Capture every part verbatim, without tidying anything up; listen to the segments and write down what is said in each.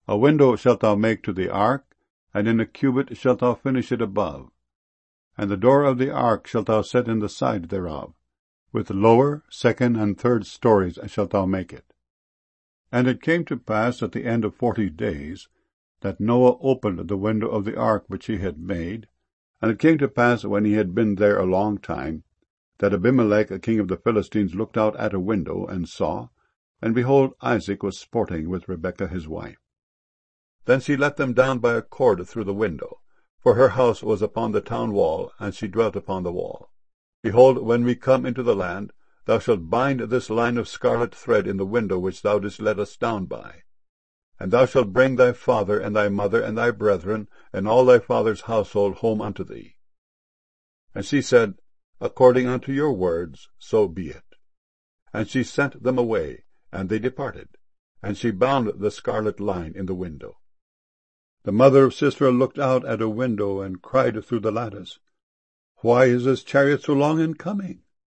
A window shalt thou make to the ark, and in a cubit shalt thou finish it above. And the door of the ark shalt thou set in the side thereof. With lower, second, and third stories shalt thou make it. And it came to pass at the end of forty days, that Noah opened the window of the ark which he had made. And it came to pass, when he had been there a long time, that Abimelech, a king of the Philistines, looked out at a window, and saw, and behold, Isaac was sporting with Rebekah his wife. Then she let them down by a cord through the window, for her house was upon the town wall, and she dwelt upon the wall. Behold, when we come into the land, thou shalt bind this line of scarlet thread in the window which thou didst let us down by. And thou shalt bring thy father, and thy mother, and thy brethren, and all thy father's household home unto thee. And she said, According unto your words, so be it. And she sent them away, and they departed, and she bound the scarlet line in the window. The mother of Sisera looked out at a window, and cried through the lattice, Why is his chariot so long in coming?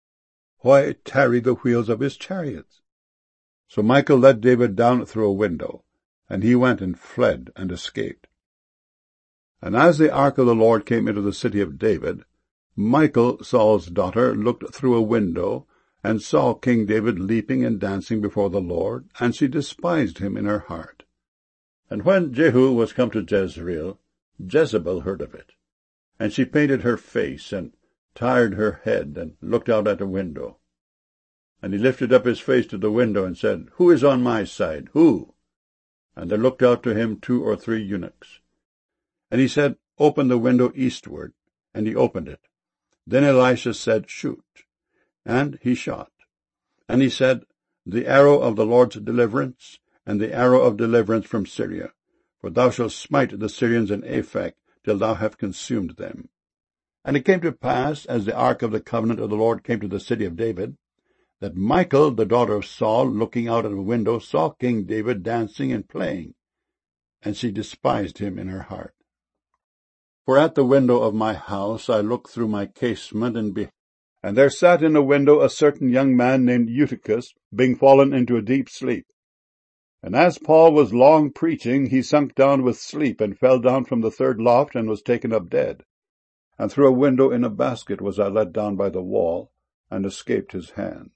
Why tarry the wheels of his chariots? So Michal let David down through a window, and he went and fled and escaped. And as the ark of the Lord came into the city of David, Michal, Saul's daughter, looked through a window, and saw King David leaping and dancing before the Lord, and she despised him in her heart. And when Jehu was come to Jezreel, Jezebel heard of it. And she painted her face, and tired her head, and looked out at a window. And he lifted up his face to the window, and said, Who is on my side? Who? And there looked out to him two or three eunuchs. And he said, Open the window eastward. And he opened it. Then Elisha said, Shoot. And he shot. And he said, The arrow of the Lord's deliverance, and the arrow of deliverance from Syria. For thou shalt smite the Syrians in Aphek, till thou have consumed them. And it came to pass, as the ark of the covenant of the Lord came to the city of David, that Michal, the daughter of Saul, looking out at a window, saw King David dancing and playing, and she despised him in her heart. For at the window of my house I looked through my casement, and behold, and there sat in a window a certain young man named Eutychus, being fallen into a deep sleep. And as Paul was long preaching, he sunk down with sleep, and fell down from the third loft, and was taken up dead. And through a window in a basket was I let down by the wall, and escaped his hand.